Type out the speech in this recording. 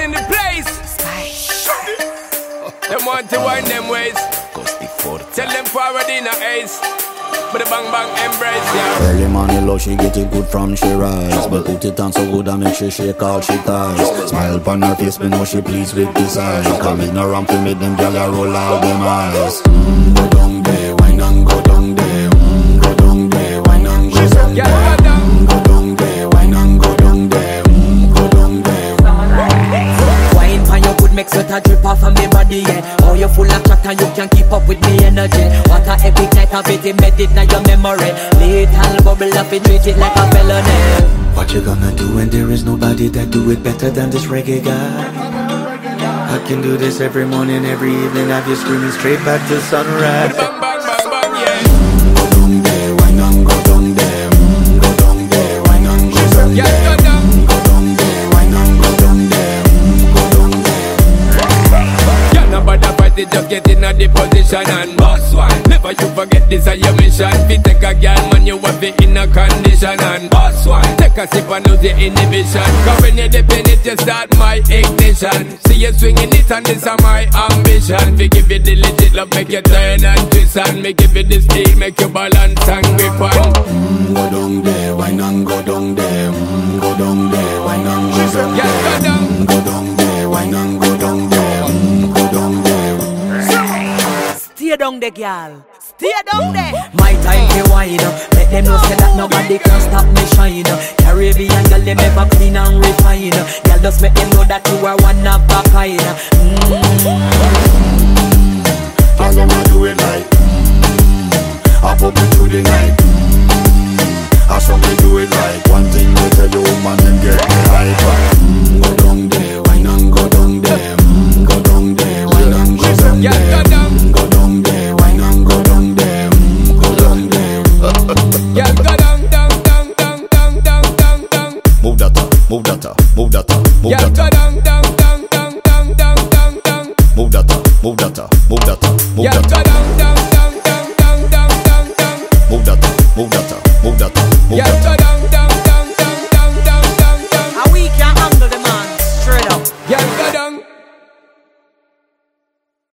in the place. Them want to wind them ways. Tell them forward in a ace. But the bang bang embrace, yeah. Early morning love, she get it good from she rise. But put it on so good I make she shake all she ties. Smile upon her face, me know she pleased with this eyes. Come in around to make them gyal roll out them eyes. Go down there, wine and go down there. Go down there, wine and go down there. Go down there, wine and go down there. Go down there. Wine for your good make sweat a drip off of me body, yeah. Oh, you full of chat and you can keep up with me energy. What a epic night of it, embedded in your memory. Little bubble up and treat it like a felony. What you gonna do when there is nobody that do it better than this reggae guy? I can do this every morning, every evening. Have you screaming straight back to sunrise. Bang bang bang bang, yeah. Go down there, wine and go down there. Go down there, wine and go down there. Yeah, go down. Go down there, wine and go down there. Go down there. Yeah, nobody fight it, just get in a the position and boss one. Never you forget this is your mission. Fi take a girl, man, you have it in a condition and boss one. Take a sip and lose your inhibition. Cause when you dip in it, you start my ignition. See you swinging it and this is my ambition. Fi give you the legit love, make you turn and twist and me give you the steel, make you balance and grip on. Go down there, wine and go down there. Go down there, wine and go down there. Yeah, go down. Go down there, wine and go down there. Go down there. Stay down there, girl. Stay down there. My time to wine. Let them know say that nobody can stop me shine. Caribbean girl, they never clean and refine. Girl, just make them know that you are one of a kind. All them a do it like I pop it through the night. I saw me do it like one thing they tell you woman and get me hyper. Go down there, wine and go down there. Go down there, wine and go down Yeah, there. go down. Go down there, wine and go down there. Go down there. Yeah, go down, down, down, down, down, down, down, down. Move that up, move that up, move that up, move Yeah, that go up. down, down, down, down, down, down, down, down. Move that up, move that up, move that up, move Yeah, that go up. down, down, down, down, down, down, down, down. Move that up, move that up, move that up, move Yeah, that up. go down.